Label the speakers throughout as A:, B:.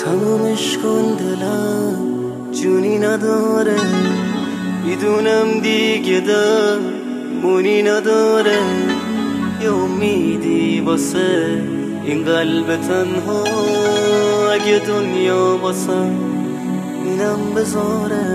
A: تمومش کن دلم جونی نداره، میدونم دیگه درمونی نداره. یه امیدی واسه این قلب تنها، اگه دنیا واسم اینم بذاره.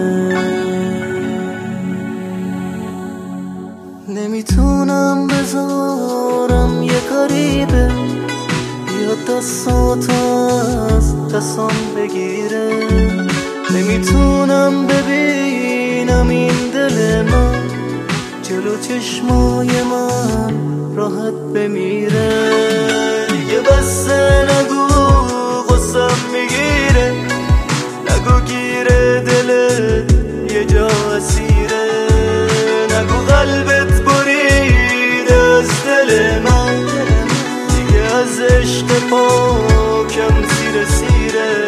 A: نمیتونم بذارم یه کاری به بیاد دستاتو از دستم بگیره. نمیتونم ببینم این دل من جلو چشمای من راحت بمیره. دیگه بسه نگو غصم میگیره، نگو گیره دلت یه جا اسیره. نگو قلبت برید از دل من، دیگه از عشق پاکم سیره سیره.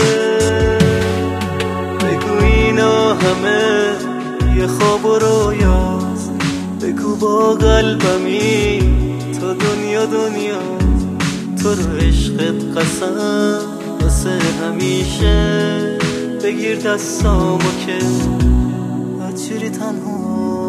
A: بگو اینا همه یه خواب و رویاست، بگو با قلبمی تو دنیا دنیا. تو رو عشقت قسم واسه همیشه، بگیر دستامو که بچری تنها.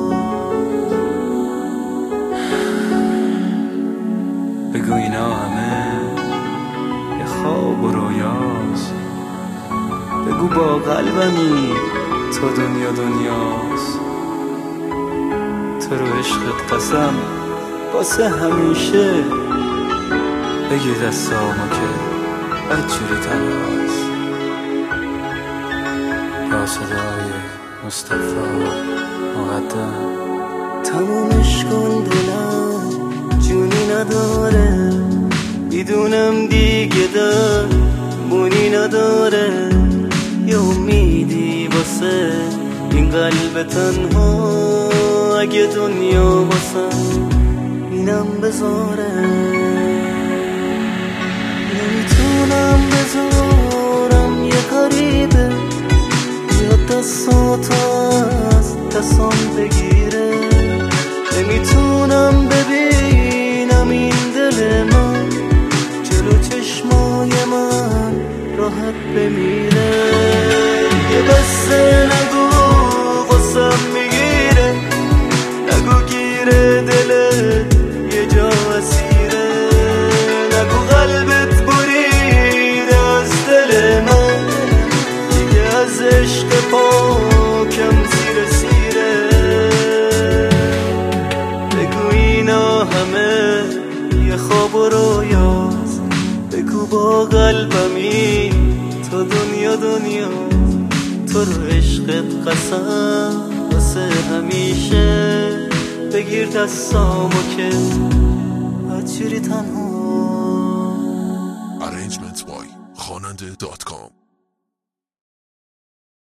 B: بگو اینا همه یه خواب و رویاست، بگو با قلبمی تو دنیا دنیاست. تو رو عشقت قسم واسه همیشه، بگیر دستامو که بدجوری تنهاست. با صدای مصطفی مقدم.
A: تمومش کن دلم جونی نداره، میدونم دیگه درمونی نداره. یه امیدی واسه این قلب تنها، اگه دنیا واسم اینم بذاره. نمیتونم بذارم یه کاری به بیاد دستاتو از دستم بگیره. نمیتونم ببینم این دل من جلو چشمای من راحت بمیره. یه بسه نگو غصم میگیره، نگو گیره دلت یه جا اسیره. نگو قلبت برید از دل من، دیگه از عشق پاکم سیره سیره. بگو اینا همه یه خواب و رویاست، بگو با قلبمی تو دنیا دنیا. تو رو عشقت قسم واسه همیشه، بگیر دستامو که بچری تنها.
C: Arrangements by خواننده.com